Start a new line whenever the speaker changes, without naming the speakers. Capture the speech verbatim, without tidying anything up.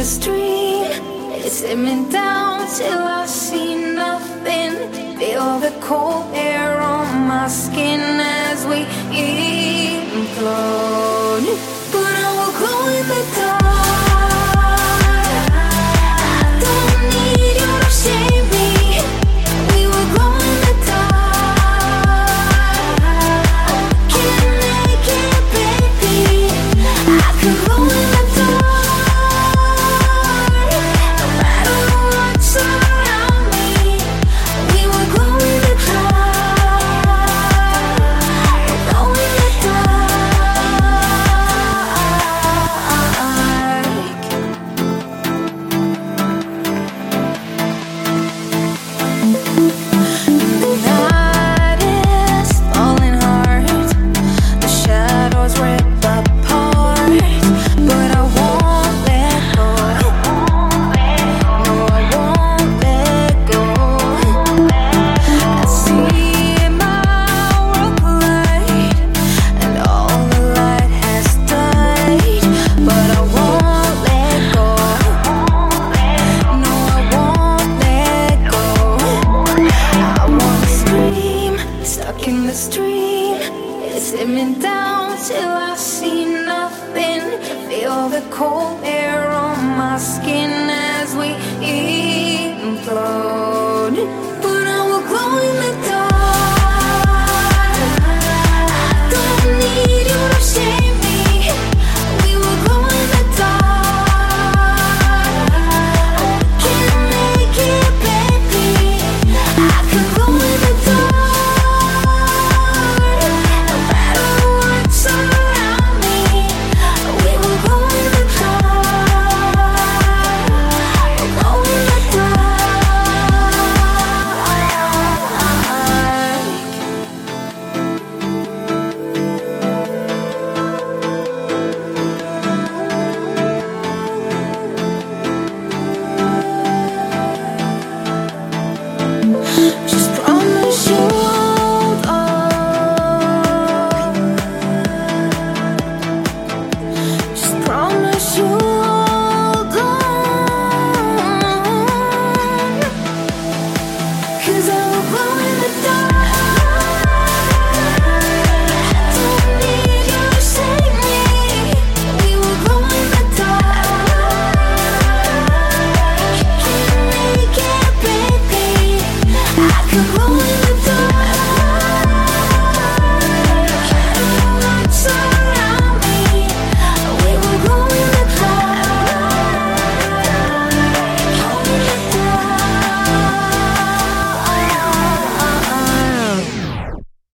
stream. It's hit down till I see nothing. Feel the cold air on my skin as we implode. But I will glow in the dark. I don't need you to save me. We will glow in the dark. Can't make it, baby. I can glow in the dark. Cold air on my skin as we implode.